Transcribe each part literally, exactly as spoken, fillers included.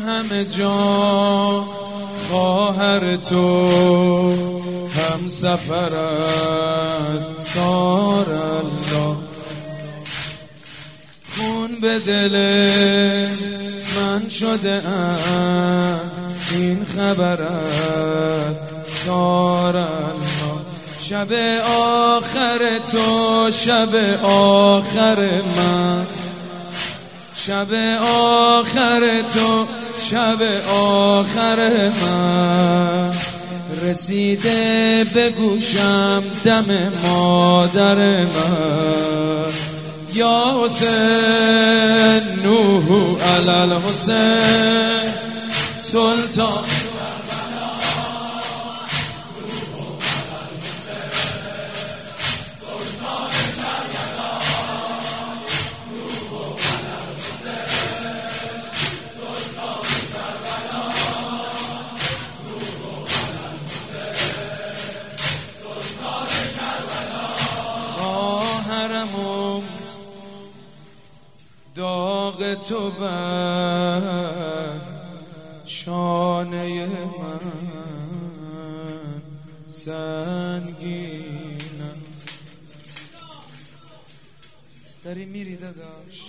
همه جا خواهر تو هم سفرت سار الله. خون به دل من شده از این خبرت سار الله. شب آخر تو شب آخر من، شب آخر تو شب آخر من، رسیده به گوشم دم مادر من. یا حسین نوح علی الحسین سلطان داغ تو بر شانه من سنگین است. داری میری داداش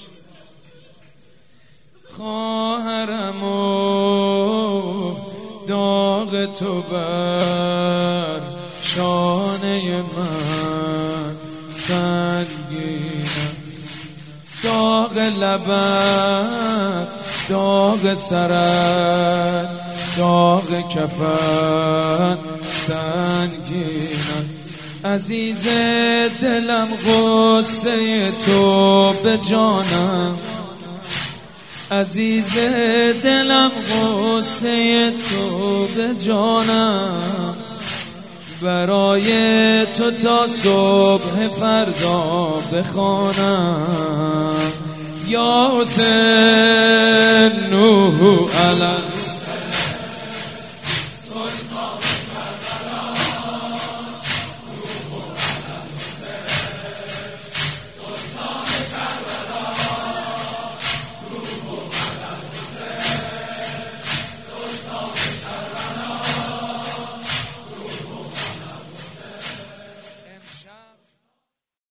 خواهرم و داغ تو بر شانه من سنگین است. داغ لبت داغ سرت داغ کفن سنگین است. عزیز دلم غصه تو به جانم، عزیز دلم غصه تو به جانم. برای تو تا صبح فردا بخوانم. یا حسین نوح علی